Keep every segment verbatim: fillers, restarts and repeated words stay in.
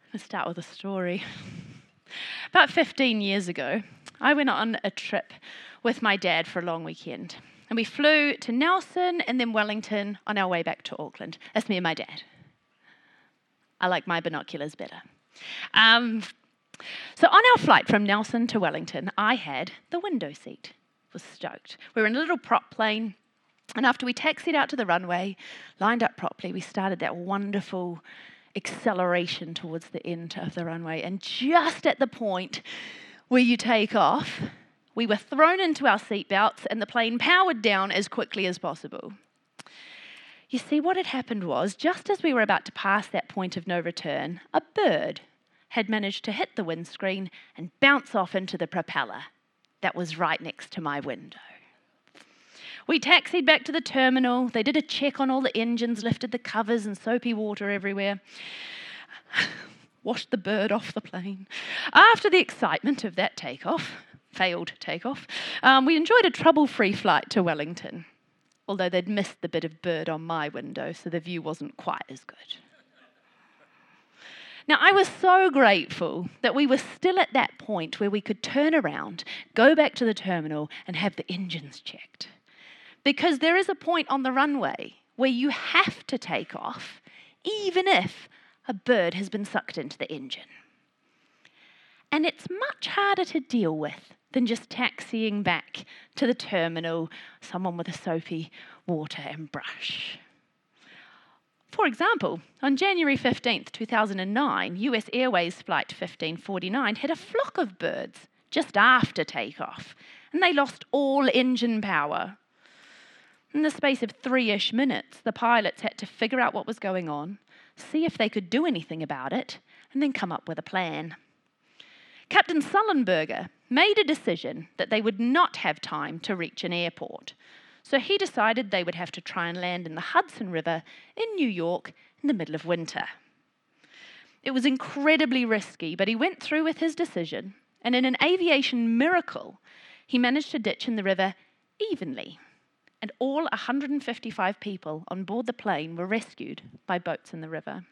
Let's start with a story. About fifteen years ago, I went on a trip with my dad for a long weekend. And we flew to Nelson and then Wellington on our way back to Auckland. That's me and my dad. I like my binoculars better. Um, so on our flight from Nelson to Wellington, I had the window seat. Was stoked. We were in a little prop plane, and after we taxied out to the runway, lined up properly, we started that wonderful acceleration towards the end of the runway. And just at the point where you take off, we were thrown into our seatbelts and the plane powered down as quickly as possible. You see, what had happened was, just as we were about to pass that point of no return, a bird had managed to hit the windscreen and bounce off into the propeller that was right next to my window. We taxied back to the terminal. They did a check on all the engines, lifted the covers and soapy water everywhere, washed the bird off the plane. After the excitement of that takeoff, failed takeoff, um, we enjoyed a trouble-free flight to Wellington, although they'd missed the bit of bird on my window, so the view wasn't quite as good. Now, I was so grateful that we were still at that point where we could turn around, go back to the terminal, and have the engines checked. Because there is a point on the runway where you have to take off, even if a bird has been sucked into the engine. And it's much harder to deal with than just taxiing back to the terminal, someone with a soapy water and brush. For example, on January fifteenth, two thousand nine, U S Airways Flight fifteen forty-nine hit a flock of birds just after takeoff, and they lost all engine power. In the space of three-ish minutes, the pilots had to figure out what was going on, see if they could do anything about it, and then come up with a plan. Captain Sullenberger made a decision that they would not have time to reach an airport, so he decided they would have to try and land in the Hudson River in New York in the middle of winter. It was incredibly risky, but he went through with his decision, and in an aviation miracle, he managed to ditch in the river evenly. And all one hundred fifty-five people on board the plane were rescued by boats in the river.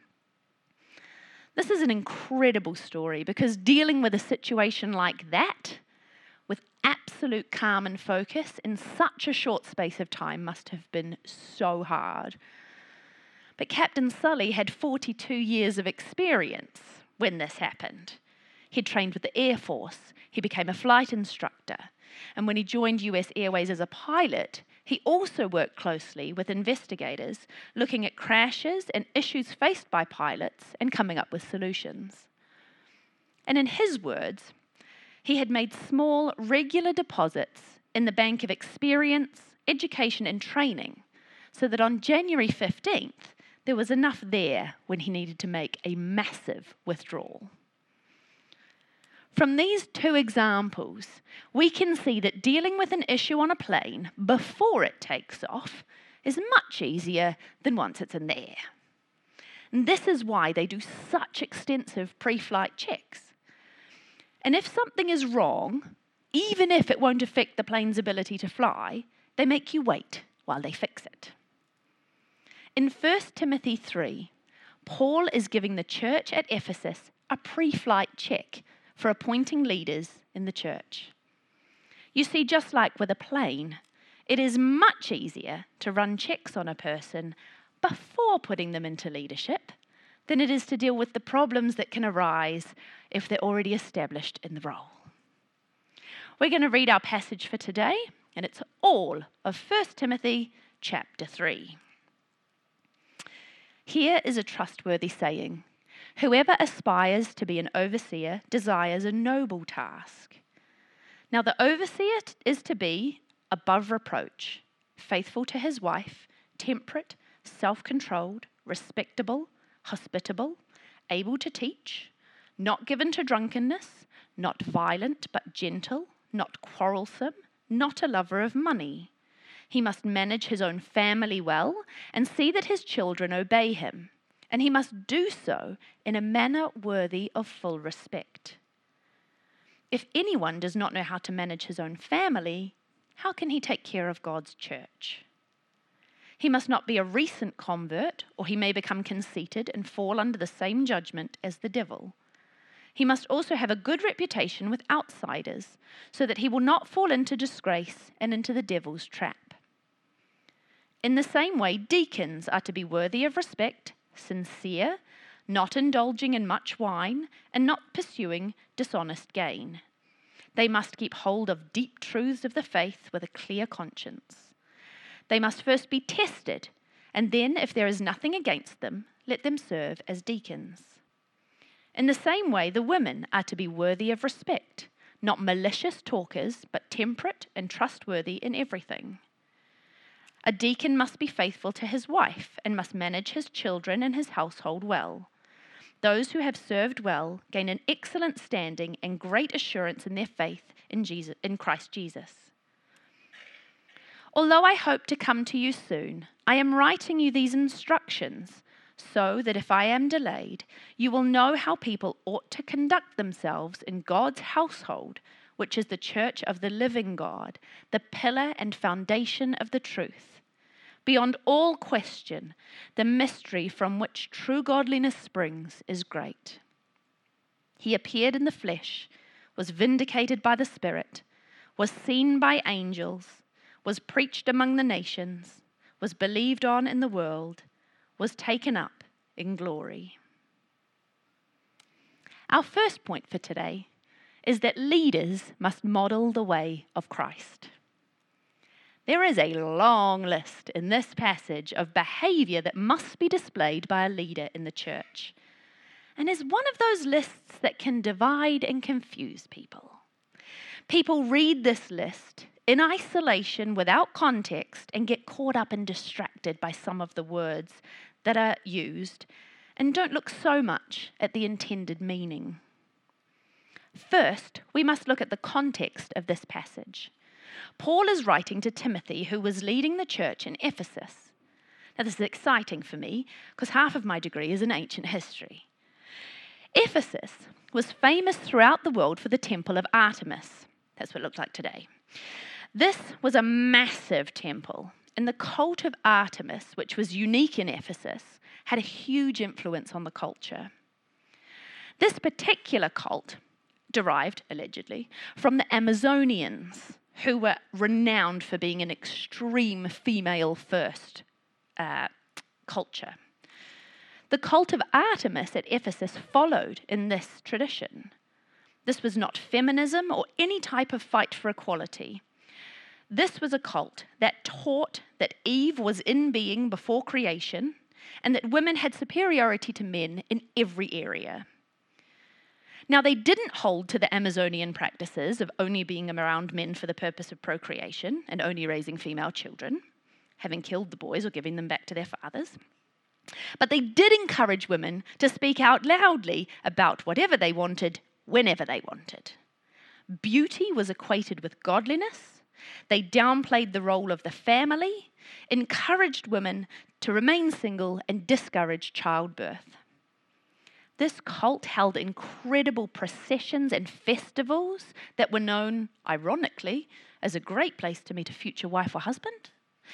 This is an incredible story because dealing with a situation like that, with absolute calm and focus in such a short space of time, must have been so hard. But Captain Sully had forty-two years of experience when this happened. He'd trained with the Air Force, he became a flight instructor, and when he joined U S Airways as a pilot, he also worked closely with investigators, looking at crashes and issues faced by pilots and coming up with solutions. And in his words, he had made small, regular deposits in the bank of experience, education and training, so that on January fifteenth, there was enough there when he needed to make a massive withdrawal. From these two examples, we can see that dealing with an issue on a plane before it takes off is much easier than once it's in the air. And this is why they do such extensive pre-flight checks. And if something is wrong, even if it won't affect the plane's ability to fly, they make you wait while they fix it. In First Timothy three, Paul is giving the church at Ephesus a pre-flight check for appointing leaders in the church. You see, just like with a plane, it is much easier to run checks on a person before putting them into leadership than it is to deal with the problems that can arise if they're already established in the role. We're going to read our passage for today, and it's all of First Timothy chapter three. Here is a trustworthy saying: whoever aspires to be an overseer desires a noble task. Now the overseer is to be above reproach, faithful to his wife, temperate, self-controlled, respectable, hospitable, able to teach, not given to drunkenness, not violent but gentle, not quarrelsome, not a lover of money. He must manage his own family well and see that his children obey him. And he must do so in a manner worthy of full respect. If anyone does not know how to manage his own family, how can he take care of God's church? He must not be a recent convert, or he may become conceited and fall under the same judgment as the devil. He must also have a good reputation with outsiders, so that he will not fall into disgrace and into the devil's trap. In the same way, deacons are to be worthy of respect, sincere, not indulging in much wine, and not pursuing dishonest gain. They must keep hold of deep truths of the faith with a clear conscience. They must first be tested, and then, if there is nothing against them, let them serve as deacons. In the same way, the women are to be worthy of respect, not malicious talkers, but temperate and trustworthy in everything. A deacon must be faithful to his wife and must manage his children and his household well. Those who have served well gain an excellent standing and great assurance in their faith in Jesus, in Christ Jesus. Although I hope to come to you soon, I am writing you these instructions so that if I am delayed, you will know how people ought to conduct themselves in God's household, which is the church of the living God, the pillar and foundation of the truth. Beyond all question, the mystery from which true godliness springs is great. He appeared in the flesh, was vindicated by the Spirit, was seen by angels, was preached among the nations, was believed on in the world, was taken up in glory. Our first point for today is that leaders must model the way of Christ. There is a long list in this passage of behavior that must be displayed by a leader in the church, and is one of those lists that can divide and confuse people. People read this list in isolation without context and get caught up and distracted by some of the words that are used and don't look so much at the intended meaning. First, we must look at the context of this passage. Paul is writing to Timothy, who was leading the church in Ephesus. Now, this is exciting for me because half of my degree is in ancient history. Ephesus was famous throughout the world for the temple of Artemis. That's what it looked like today. This was a massive temple, and the cult of Artemis, which was unique in Ephesus, had a huge influence on the culture. This particular cult derived, allegedly, from the Amazonians, who were renowned for being an extreme female-first uh, culture. The cult of Artemis at Ephesus followed in this tradition. This was not feminism or any type of fight for equality. This was a cult that taught that Eve was in being before creation and that women had superiority to men in every area. Now, they didn't hold to the Amazonian practices of only being around men for the purpose of procreation and only raising female children, having killed the boys or giving them back to their fathers. But they did encourage women to speak out loudly about whatever they wanted, whenever they wanted. Beauty was equated with godliness. They downplayed the role of the family, encouraged women to remain single, and discouraged childbirth. This cult held incredible processions and festivals that were known, ironically, as a great place to meet a future wife or husband.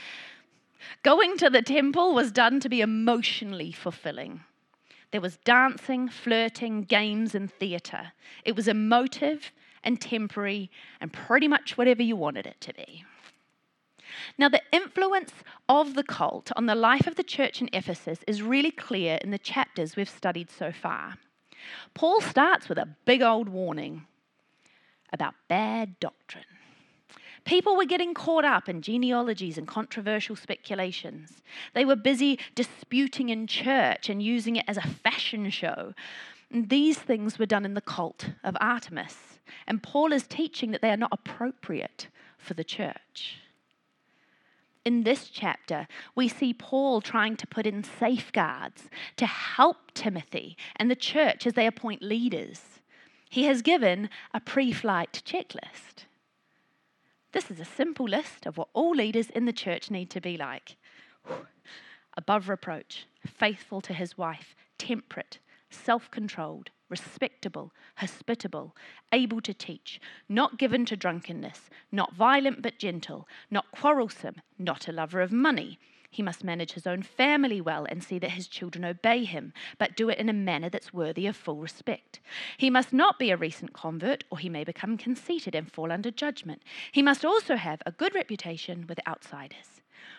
Going to the temple was done to be emotionally fulfilling. There was dancing, flirting, games, and theatre. It was emotive and temporary and pretty much whatever you wanted it to be. Now, the influence of the cult on the life of the church in Ephesus is really clear in the chapters we've studied so far. Paul starts with a big old warning about bad doctrine. People were getting caught up in genealogies and controversial speculations. They were busy disputing in church and using it as a fashion show. And these things were done in the cult of Artemis. And Paul is teaching that they are not appropriate for the church. In this chapter, we see Paul trying to put in safeguards to help Timothy and the church as they appoint leaders. He has given a pre-flight checklist. This is a simple list of what all leaders in the church need to be like. Above reproach, faithful to his wife, temperate, self-controlled, respectable, hospitable, able to teach, not given to drunkenness, not violent but gentle, not quarrelsome, not a lover of money. He must manage his own family well and see that his children obey him, but do it in a manner that's worthy of full respect. He must not be a recent convert, or he may become conceited and fall under judgment. He must also have a good reputation with outsiders.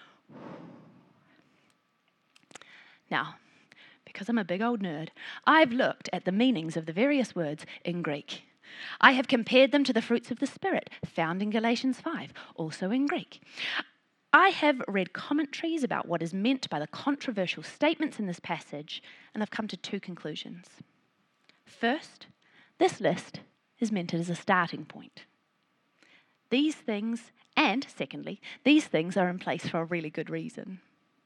Now, because I'm a big old nerd, I've looked at the meanings of the various words in Greek. I have compared them to the fruits of the Spirit, found in Galatians five, also in Greek. I have read commentaries about what is meant by the controversial statements in this passage, and I've come to two conclusions. First, this list is meant as a starting point. These things, and secondly, these things are in place for a really good reason.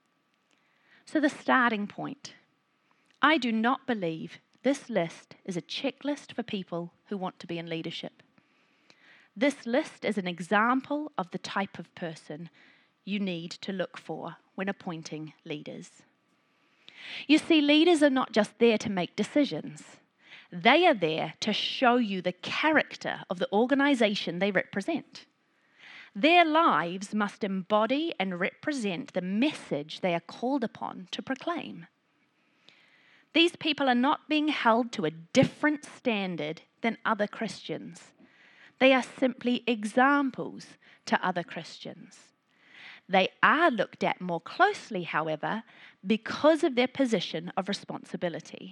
So the starting point. I do not believe this list is a checklist for people who want to be in leadership. This list is an example of the type of person you need to look for when appointing leaders. You see, leaders are not just there to make decisions. They are there to show you the character of the organization they represent. Their lives must embody and represent the message they are called upon to proclaim. These people are not being held to a different standard than other Christians. They are simply examples to other Christians. They are looked at more closely, however, because of their position of responsibility.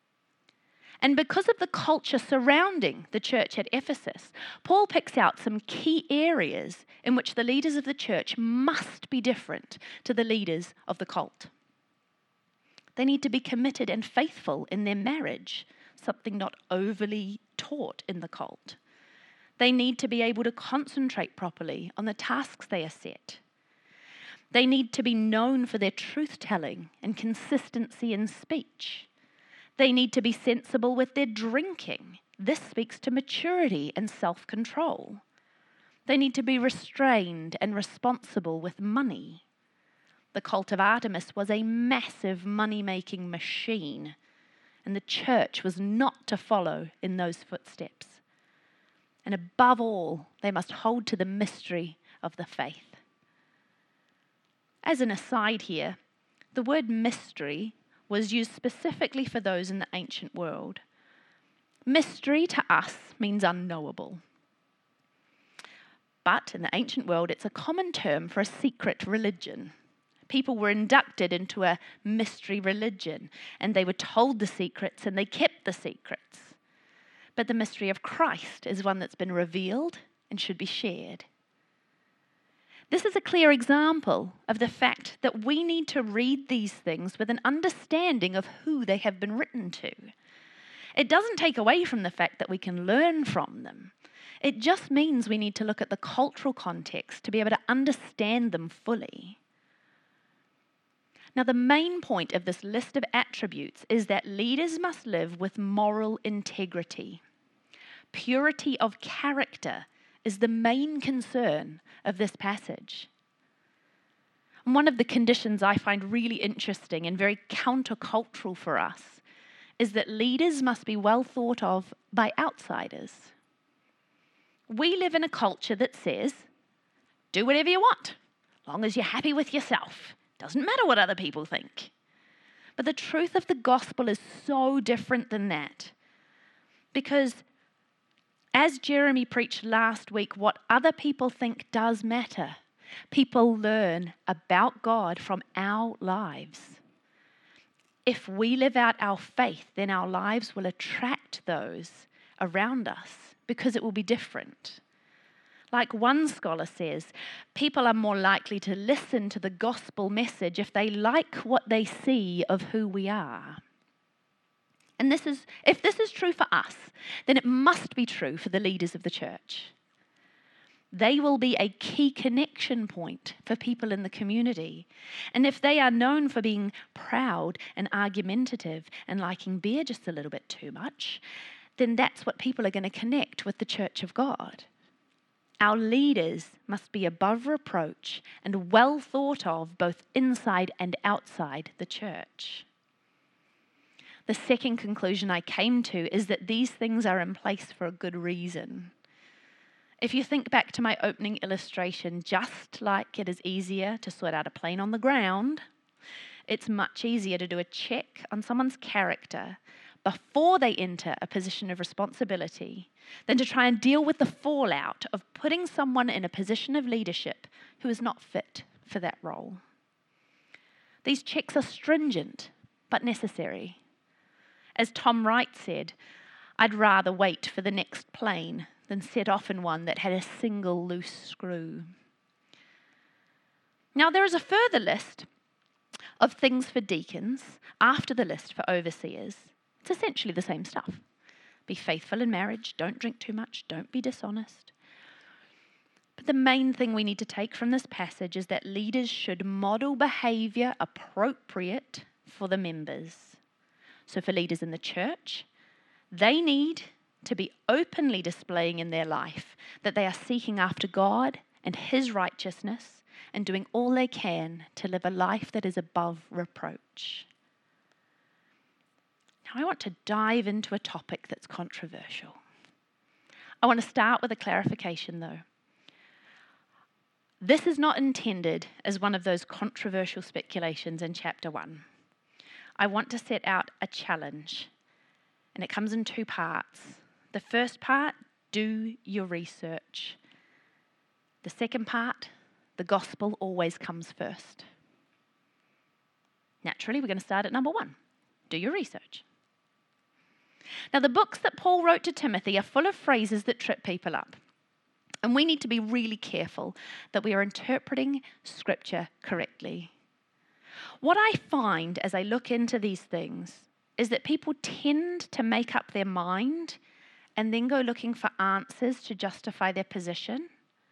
And because of the culture surrounding the church at Ephesus, Paul picks out some key areas in which the leaders of the church must be different to the leaders of the cult. They need to be committed and faithful in their marriage, something not overly taught in the cult. They need to be able to concentrate properly on the tasks they are set. They need to be known for their truth-telling and consistency in speech. They need to be sensible with their drinking. This speaks to maturity and self-control. They need to be restrained and responsible with money. The cult of Artemis was a massive money-making machine, and the church was not to follow in those footsteps. And above all, they must hold to the mystery of the faith. As an aside here, the word mystery was used specifically for those in the ancient world. Mystery to us means unknowable. But in the ancient world, it's a common term for a secret religion. People were inducted into a mystery religion, and they were told the secrets and they kept the secrets. But the mystery of Christ is one that's been revealed and should be shared. This is a clear example of the fact that we need to read these things with an understanding of who they have been written to. It doesn't take away from the fact that we can learn from them. It just means we need to look at the cultural context to be able to understand them fully. Now, the main point of this list of attributes is that leaders must live with moral integrity. Purity of character is the main concern of this passage. And one of the conditions I find really interesting and very countercultural for us is that leaders must be well thought of by outsiders. We live in a culture that says, do whatever you want, as long as you're happy with yourself. Doesn't matter what other people think. But the truth of the gospel is so different than that. Because as Jeremy preached last week, what other people think does matter. People learn about God from our lives. If we live out our faith, then our lives will attract those around us because it will be different. Like one scholar says, people are more likely to listen to the gospel message if they like what they see of who we are. And this is, if this is true for us, then it must be true for the leaders of the church. They will be a key connection point for people in the community. And if they are known for being proud and argumentative and liking beer just a little bit too much, then that's what people are going to connect with the church of God. Our leaders must be above reproach and well thought of both inside and outside the church. The second conclusion I came to is that these things are in place for a good reason. If you think back to my opening illustration, just like it is easier to sort out a plane on the ground, it's much easier to do a check on someone's character before they enter a position of responsibility than to try and deal with the fallout of putting someone in a position of leadership who is not fit for that role. These checks are stringent but necessary. As Tom Wright said, I'd rather wait for the next plane than set off in one that had a single loose screw. Now, there is a further list of things for deacons after the list for overseers. It's essentially the same stuff. Be faithful in marriage, don't drink too much, don't be dishonest. But the main thing we need to take from this passage is that leaders should model behaviour appropriate for the members. So for leaders in the church, they need to be openly displaying in their life that they are seeking after God and His righteousness and doing all they can to live a life that is above reproach. Now, I want to dive into a topic that's controversial. I want to start with a clarification, though. This is not intended as one of those controversial speculations in chapter one. I want to set out a challenge, and it comes in two parts. The first part, do your research. The second part, the gospel always comes first. Naturally, we're going to start at number one. Do your research. Now, the books that Paul wrote to Timothy are full of phrases that trip people up. And we need to be really careful that we are interpreting Scripture correctly. What I find as I look into these things is that people tend to make up their mind and then go looking for answers to justify their position.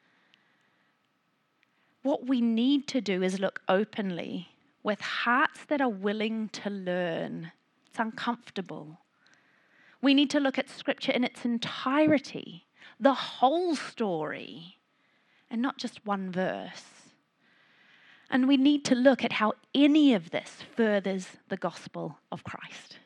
What we need to do is look openly with hearts that are willing to learn. It's uncomfortable. We need to look at Scripture in its entirety, the whole story, and not just one verse. And we need to look at how any of this furthers the gospel of Christ.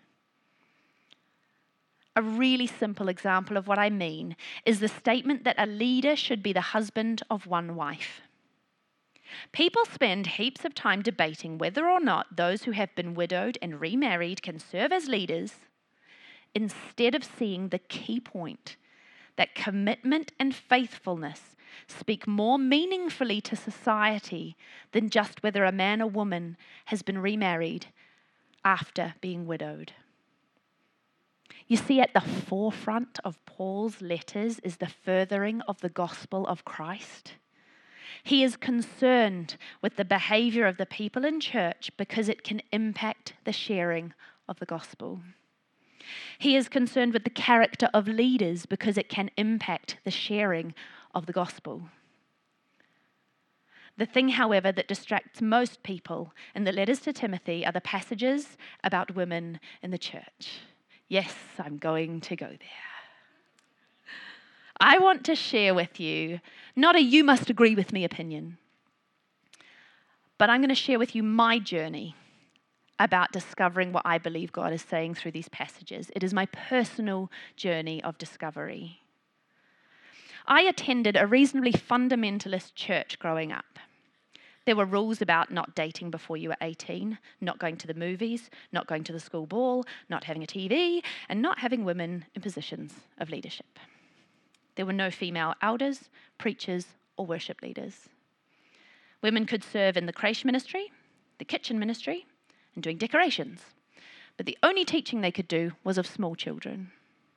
A really simple example of what I mean is the statement that a leader should be the husband of one wife. People spend heaps of time debating whether or not those who have been widowed and remarried can serve as leaders, instead of seeing the key point that commitment and faithfulness speak more meaningfully to society than just whether a man or woman has been remarried after being widowed. You see, at the forefront of Paul's letters is the furthering of the gospel of Christ. He is concerned with the behavior of the people in church because it can impact the sharing of the gospel. He is concerned with the character of leaders because it can impact the sharing of the gospel. The thing, however, that distracts most people in the letters to Timothy are the passages about women in the church. Yes, I'm going to go there. I want to share with you, not a you must agree with me opinion, but I'm going to share with you my journey about discovering what I believe God is saying through these passages. It is my personal journey of discovery. I attended a reasonably fundamentalist church growing up. There were rules about not dating before you were eighteen, not going to the movies, not going to the school ball, not having a T V, and not having women in positions of leadership. There were no female elders, preachers, or worship leaders. Women could serve in the creche ministry, the kitchen ministry, and doing decorations, but the only teaching they could do was of small children.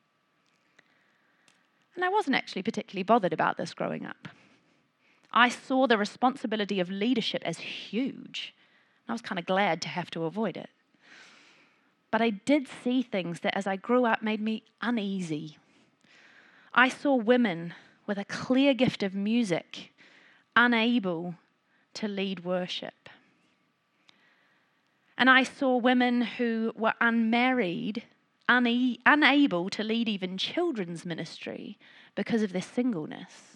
And I wasn't actually particularly bothered about this growing up. I saw the responsibility of leadership as huge. I was kind of glad to have to avoid it. But I did see things that as I grew up made me uneasy. I saw women with a clear gift of music, unable to lead worship. And I saw women who were unmarried, une- unable to lead even children's ministry because of their singleness.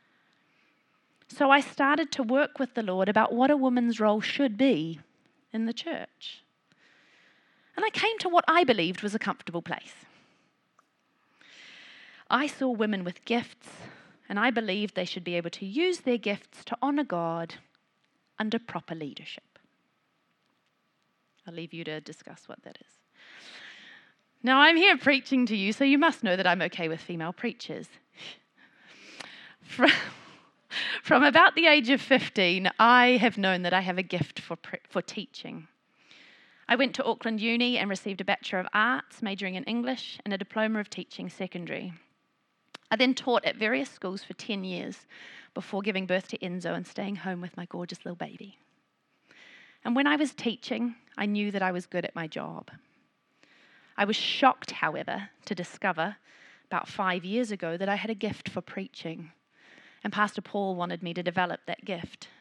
So I started to work with the Lord about what a woman's role should be in the church. And I came to what I believed was a comfortable place. I saw women with gifts and I believe they should be able to use their gifts to honour God under proper leadership. I'll leave you to discuss what that is. Now, I'm here preaching to you, so you must know that I'm okay with female preachers. From, from about the age of fifteen, I have known that I have a gift for, for teaching. I went to Auckland Uni and received a Bachelor of Arts, majoring in English, and a Diploma of Teaching Secondary. I then taught at various schools for ten years before giving birth to Enzo and staying home with my gorgeous little baby. And when I was teaching, I knew that I was good at my job. I was shocked, however, to discover about five years ago that I had a gift for preaching, and Pastor Paul wanted me to develop that gift.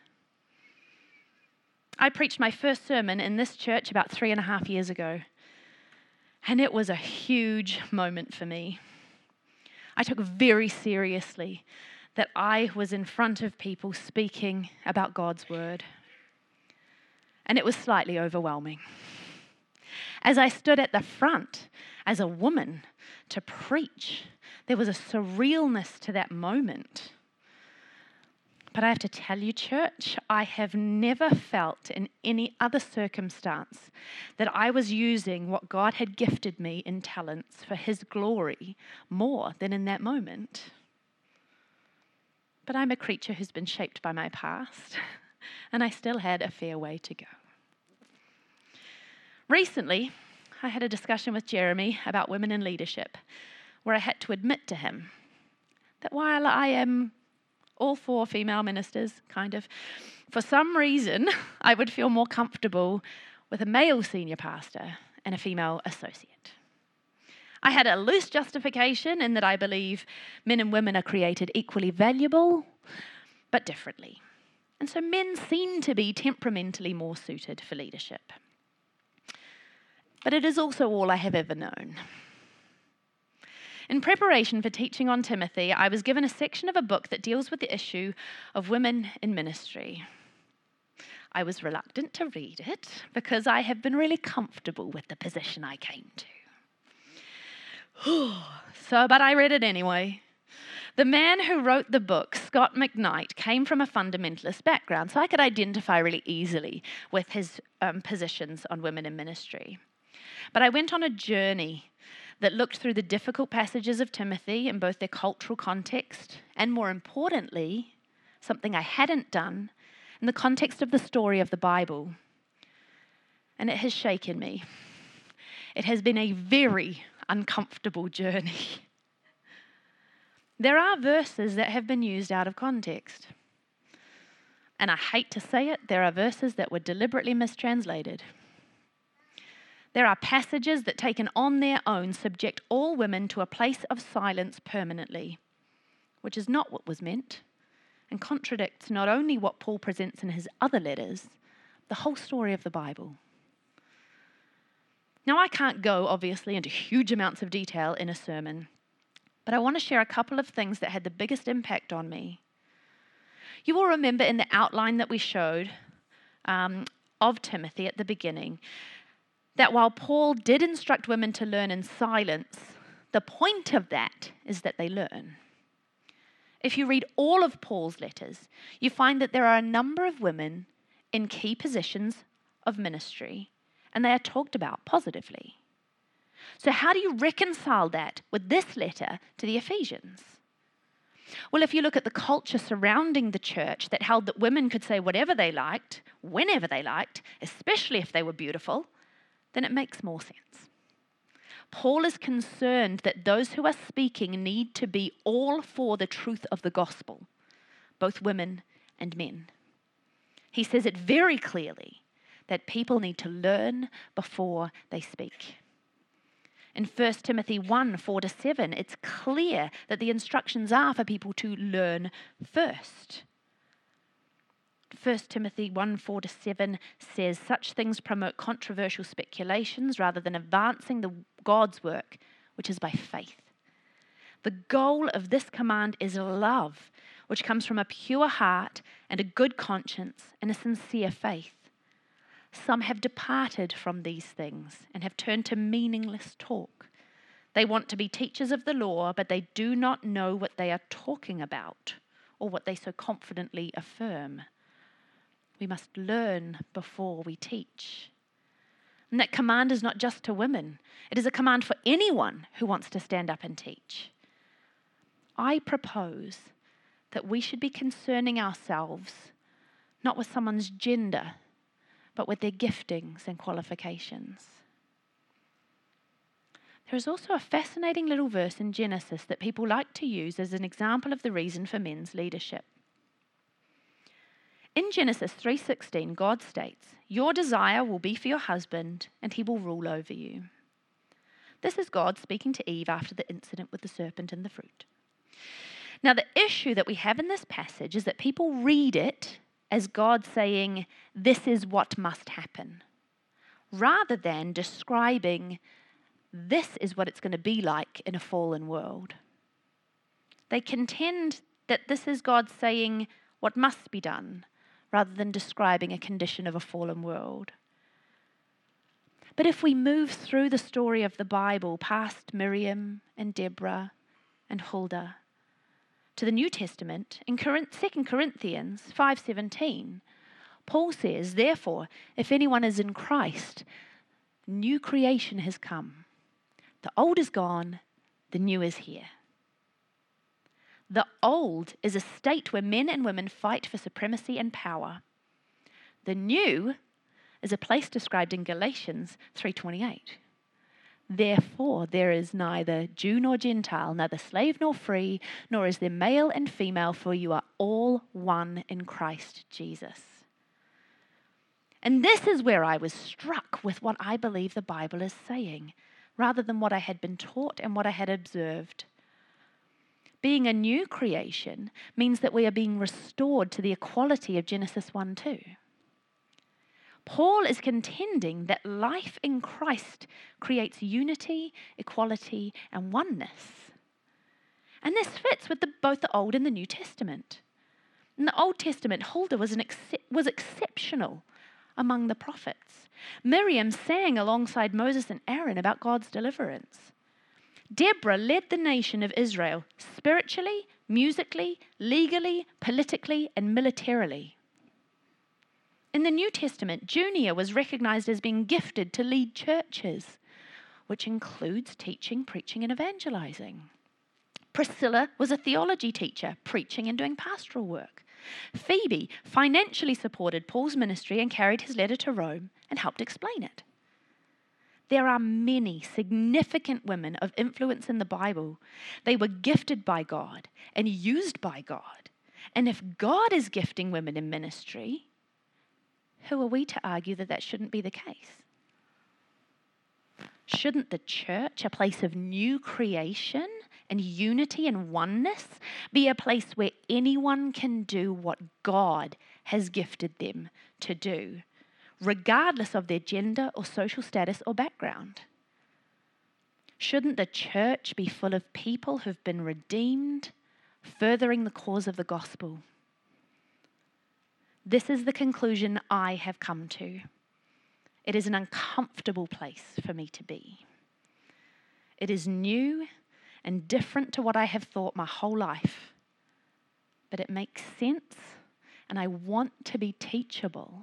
I preached my first sermon in this church about three and a half years ago, and it was a huge moment for me. I took very seriously that I was in front of people speaking about God's word, and it was slightly overwhelming. As I stood at the front as a woman to preach, there was a surrealness to that moment. But I have to tell you, church, I have never felt in any other circumstance that I was using what God had gifted me in talents for His glory more than in that moment. But I'm a creature who's been shaped by my past, and I still had a fair way to go. Recently, I had a discussion with Jeremy about women in leadership, where I had to admit to him that while I am all for female ministers, kind of, for some reason, I would feel more comfortable with a male senior pastor and a female associate. I had a loose justification in that I believe men and women are created equally valuable, but differently. And so men seem to be temperamentally more suited for leadership. But it is also all I have ever known. In preparation for teaching on Timothy, I was given a section of a book that deals with the issue of women in ministry. I was reluctant to read it because I have been really comfortable with the position I came to. So, but I read it anyway. The man who wrote the book, Scott McKnight, came from a fundamentalist background, so I could identify really easily with his um, positions on women in ministry. But I went on a journey that looked through the difficult passages of Timothy in both their cultural context and, more importantly, something I hadn't done, in the context of the story of the Bible. And it has shaken me. It has been a very uncomfortable journey. There are verses that have been used out of context. And I hate to say it, there are verses that were deliberately mistranslated. There are passages that, taken on their own, subject all women to a place of silence permanently, which is not what was meant, and contradicts not only what Paul presents in his other letters, the whole story of the Bible. Now, I can't go, obviously, into huge amounts of detail in a sermon, but I want to share a couple of things that had the biggest impact on me. You will remember in the outline that we showed um, of Timothy at the beginning, that while Paul did instruct women to learn in silence, the point of that is that they learn. If you read all of Paul's letters, you find that there are a number of women in key positions of ministry, and they are talked about positively. So how do you reconcile that with this letter to the Ephesians? Well, if you look at the culture surrounding the church that held that women could say whatever they liked, whenever they liked, especially if they were beautiful, then it makes more sense. Paul is concerned that those who are speaking need to be all for the truth of the gospel, both women and men. He says it very clearly that people need to learn before they speak. In First Timothy one, four to seven, it's clear that the instructions are for people to learn first. First Timothy one, four to seven says, such things promote controversial speculations rather than advancing the God's work, which is by faith. The goal of this command is love, which comes from a pure heart and a good conscience and a sincere faith. Some have departed from these things and have turned to meaningless talk. They want to be teachers of the law, but they do not know what they are talking about or what they so confidently affirm. We must learn before we teach. And that command is not just to women. It is a command for anyone who wants to stand up and teach. I propose that we should be concerning ourselves not with someone's gender, but with their giftings and qualifications. There is also a fascinating little verse in Genesis that people like to use as an example of the reason for men's leadership. In Genesis three sixteen, God states, "Your desire will be for your husband, and he will rule over you." This is God speaking to Eve after the incident with the serpent and the fruit. Now, the issue that we have in this passage is that people read it as God saying, this is what must happen, rather than describing, this is what it's going to be like in a fallen world. They contend that this is God saying what must be done, rather than describing a condition of a fallen world. But if we move through the story of the Bible past Miriam and Deborah and Huldah to the New Testament, in Second Corinthians five seventeen, Paul says, "Therefore, if anyone is in Christ, new creation has come. The old is gone, the new is here." The old is a state where men and women fight for supremacy and power. The new is a place described in Galatians three twenty-eight. Therefore, there is neither Jew nor Gentile, neither slave nor free, nor is there male and female, for you are all one in Christ Jesus. And this is where I was struck with what I believe the Bible is saying, rather than what I had been taught and what I had observed. Being a new creation means that we are being restored to the equality of Genesis one two. Paul is contending that life in Christ creates unity, equality, and oneness. And this fits with the, both the Old and the New Testament. In the Old Testament, Huldah was, an ex- was exceptional among the prophets. Miriam sang alongside Moses and Aaron about God's deliverance. Deborah led the nation of Israel spiritually, musically, legally, politically, and militarily. In the New Testament, Junia was recognized as being gifted to lead churches, which includes teaching, preaching, and evangelizing. Priscilla was a theology teacher, preaching and doing pastoral work. Phoebe financially supported Paul's ministry and carried his letter to Rome and helped explain it. There are many significant women of influence in the Bible. They were gifted by God and used by God. And if God is gifting women in ministry, who are we to argue that that shouldn't be the case? Shouldn't the church, a place of new creation and unity and oneness, be a place where anyone can do what God has gifted them to do, regardless of their gender or social status or background? Shouldn't the church be full of people who've been redeemed, furthering the cause of the gospel? This is the conclusion I have come to. It is an uncomfortable place for me to be. It is new and different to what I have thought my whole life, but it makes sense, and I want to be teachable.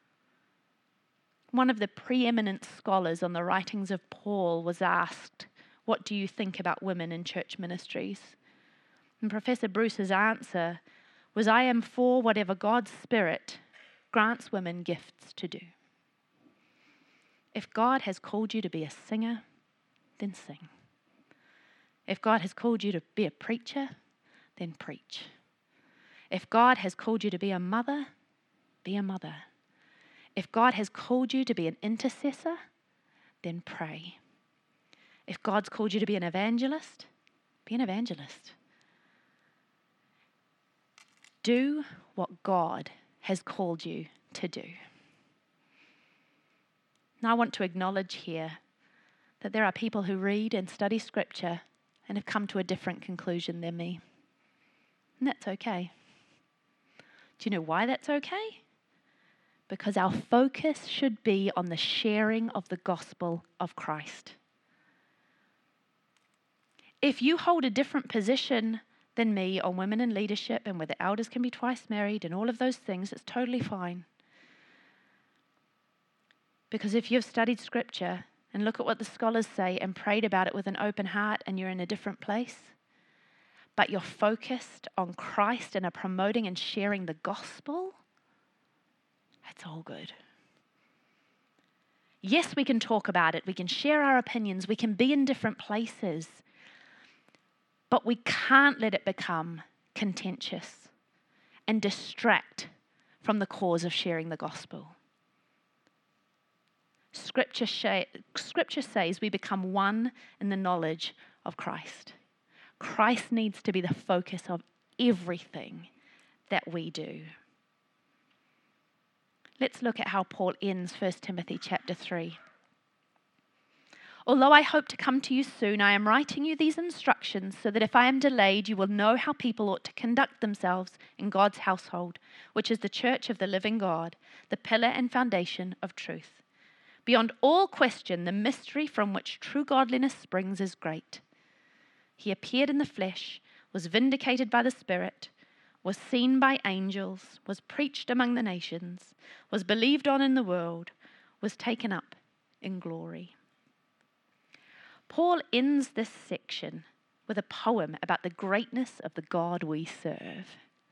One of the preeminent scholars on the writings of Paul was asked, "What do you think about women in church ministries?" And Professor Bruce's answer was, "I am for whatever God's Spirit grants women gifts to do." If God has called you to be a singer, then sing. If God has called you to be a preacher, then preach. If God has called you to be a mother, be a mother. If God has called you to be an intercessor, then pray. If God's called you to be an evangelist, be an evangelist. Do what God has called you to do. Now I want to acknowledge here that there are people who read and study Scripture and have come to a different conclusion than me. And that's okay. Do you know why that's okay? Because our focus should be on the sharing of the gospel of Christ. If you hold a different position than me on women in leadership and whether elders can be twice married and all of those things, it's totally fine. Because if you've studied scripture and look at what the scholars say and prayed about it with an open heart and you're in a different place, but you're focused on Christ and are promoting and sharing the gospel, it's all good. Yes, we can talk about it. We can share our opinions. We can be in different places. But we can't let it become contentious and distract from the cause of sharing the gospel. Scripture, sh- Scripture says we become one in the knowledge of Christ. Christ needs to be the focus of everything that we do. Let's look at how Paul ends First Timothy chapter three. Although I hope to come to you soon, I am writing you these instructions so that if I am delayed, you will know how people ought to conduct themselves in God's household, which is the church of the living God, the pillar and foundation of truth. Beyond all question, the mystery from which true godliness springs is great. He appeared in the flesh, was vindicated by the Spirit, was seen by angels, was preached among the nations, was believed on in the world, was taken up in glory. Paul ends this section with a poem about the greatness of the God we serve.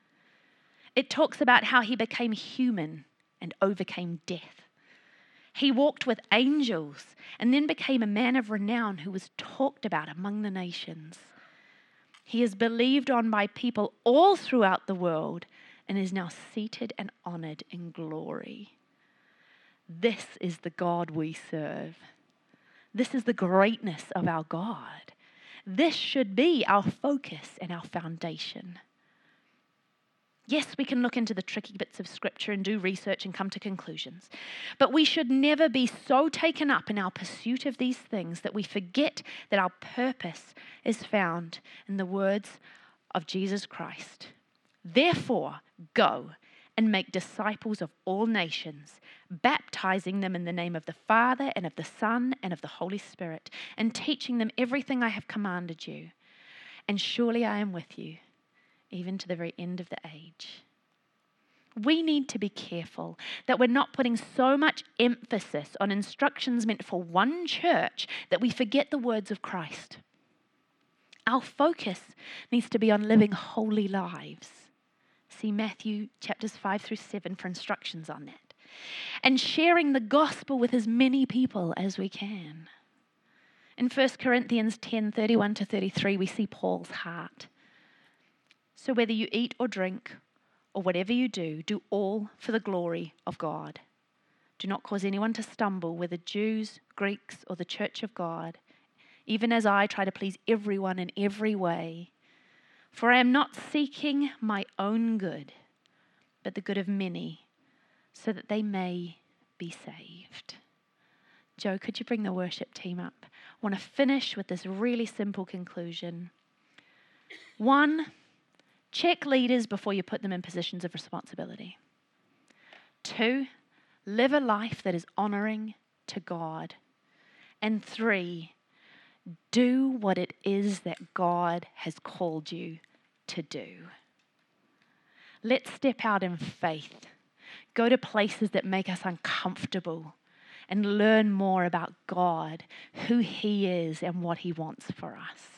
It talks about how he became human and overcame death. He walked with angels and then became a man of renown who was talked about among the nations. He is believed on by people all throughout the world and is now seated and honored in glory. This is the God we serve. This is the greatness of our God. This should be our focus and our foundation. Yes, we can look into the tricky bits of scripture and do research and come to conclusions, but we should never be so taken up in our pursuit of these things that we forget that our purpose is found in the words of Jesus Christ. Therefore, go and make disciples of all nations, baptizing them in the name of the Father and of the Son and of the Holy Spirit, and teaching them everything I have commanded you. And surely I am with you, even to the very end of the age. We need to be careful that we're not putting so much emphasis on instructions meant for one church that we forget the words of Christ. Our focus needs to be on living holy lives. See Matthew chapters five through seven for instructions on that. And sharing the gospel with as many people as we can. In First Corinthians ten, thirty-one to thirty-three, we see Paul's heart. So whether you eat or drink, or whatever you do, do all for the glory of God. Do not cause anyone to stumble, whether Jews, Greeks, or the church of God, even as I try to please everyone in every way. For I am not seeking my own good, but the good of many, so that they may be saved. Joe, could you bring the worship team up? I want to finish with this really simple conclusion. One, check leaders before you put them in positions of responsibility. Two, live a life that is honoring to God. And three, do what it is that God has called you to do. Let's step out in faith. Go to places that make us uncomfortable and learn more about God, who He is and what He wants for us.